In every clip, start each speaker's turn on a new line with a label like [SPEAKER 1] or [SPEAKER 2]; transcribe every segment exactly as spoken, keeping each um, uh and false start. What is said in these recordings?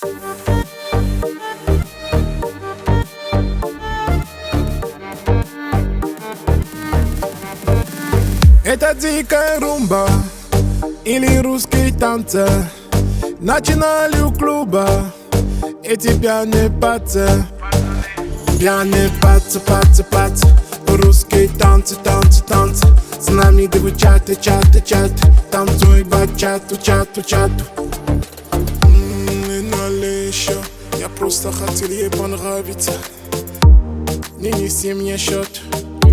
[SPEAKER 1] Это дикая румба или русские танцы. Начинали у клуба эти пьяные пацы. Пьяные пацы, пацы, пацы. Русские танцы, танцы, танцы. С нами девы чаты, чаты, чаты. Танцуй бачату, чату, чату. М-м, налей еще. Я просто хотел ей понравиться. Не неси мне счет.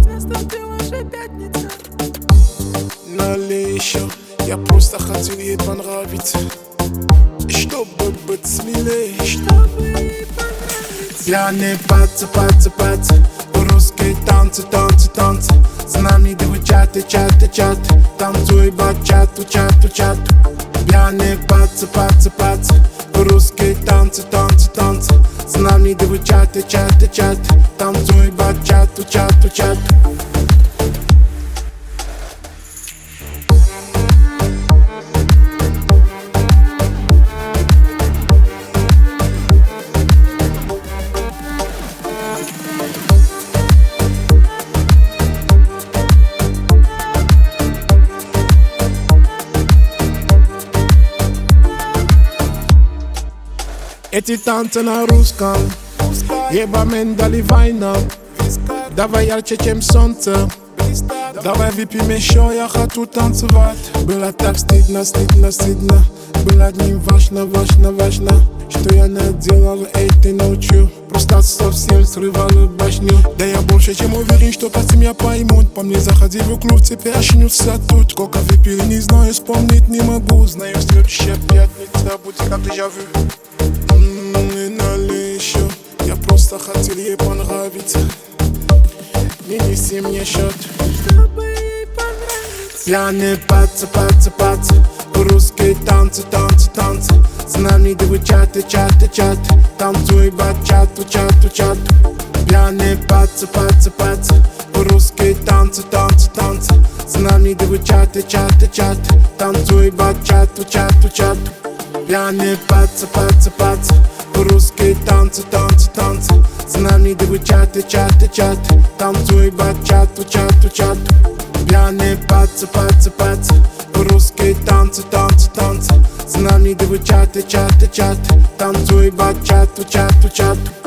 [SPEAKER 1] Налей еще. Я просто хотел ей понравиться. Чтобы быть смелее, чтобы ей понравиться. Пьяные пацы, пацы, пацы. Русские танцы, танцы, танцы. С нами девы чаты, чаты, чаты. Танцуй бачату, чату, чату. Пьяные пацы, пацы, пацы. Русские танцы, танцы, танцы. С нами девы чаты, чаты, чаты. Танцуй бачату, чату, чату. Эти танцы на русском, ебамен дали война. Давай ярче, чем солнце. Давай выпьем еще, я хочу танцевать. Было так стыдно, стыдно, стыдно. Было одним важно, важно, важно. Что я наделал этой ночью. Просто совсем срывал башню. Да я больше чем уверен, что потом меня поймут. По мне заходи в клуб, теперь очнутся тут. Сколько выпили, не знаю, вспомнить не могу. Знаю, следующая пятница будет как дежавю. Еще. Я просто хотел ей понравиться. Не неси мне счет, чтобы ей понравиться. Пьяные пацы, пацы, пацы. Русские танцы, танцы, танцы. С нами девы чаты, чаты, чаты. Танцуй бачату, чату, чату. Пьяные пацы, пацы, пацы. Русские танцы, танцы, танцы. С нами девы чаты, чаты, чаты. Танцуй бачату, чату, чату. Пьяные пацы, пацы, пацы. Русские танцы, танцы, танцы. С нами девы чаты, чаты, чаты. Танцуй бачату, чату, чату. Пьяные пацы, пацы, пацы. Русские танцы, танцы, танцы. С нами девы чаты, чаты, чаты. Танцуй бачату, чату, чату.